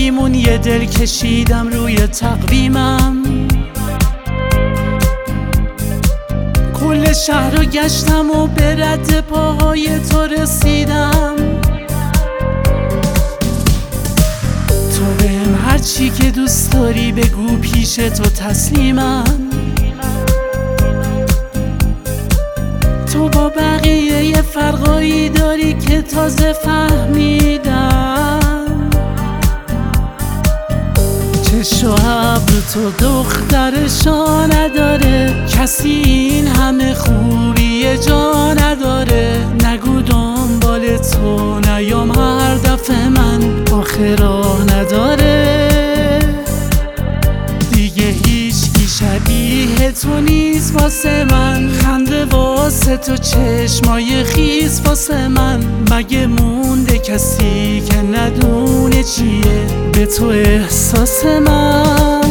میمون یه دل کشیدم روی تقویمم، کل شهر رو گشتم و به رد پاهای تو رسیدم. تو بهم هرچی که دوست داری بگو، پیش تو تسلیمم. تو با بقیه یه فرقایی داری که تازه فهمیدم. چشم و ابر تو دخترشا نداره، کسی این همه خوبی جا نداره. نگو دنبال تو نیام هر دفعه من، آخه راه نداره. دیگه هیچکی شبیه تو نیست واسه من، خنده واسه تو چشمای خیس واسه من. مگه مونده کسی که ندونه چیه به تو احساس من؟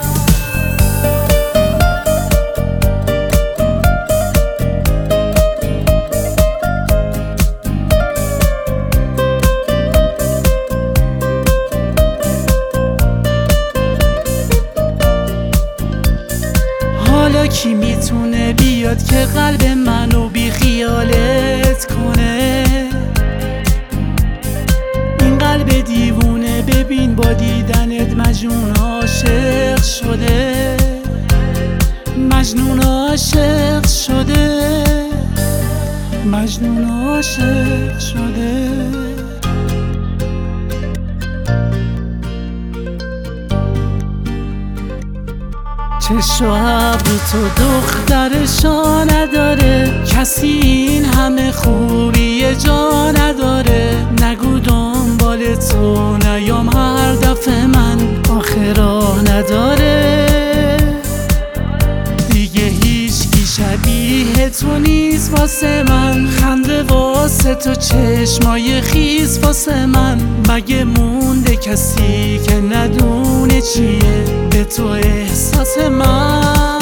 حالا کی میتونه بیاد که قلب منو بی خیالت کنه؟ این قلب دیوونه ببین با دیدنت مجنون عاشق شده، مجنون عاشق شده، مجنون عاشق شده. چشم و ابر تو دخترشا نداره، کسی این همه خوبی جا نداره. نگو دنبال تو نیام هر دفعه من، آخه راه نداره. دیگه هیچکی شبیه تو نیست واسه من، خنده واسه تو چشمای خیس واسه من. مگه مونده کسی که ندونه چیه به تو احساس من؟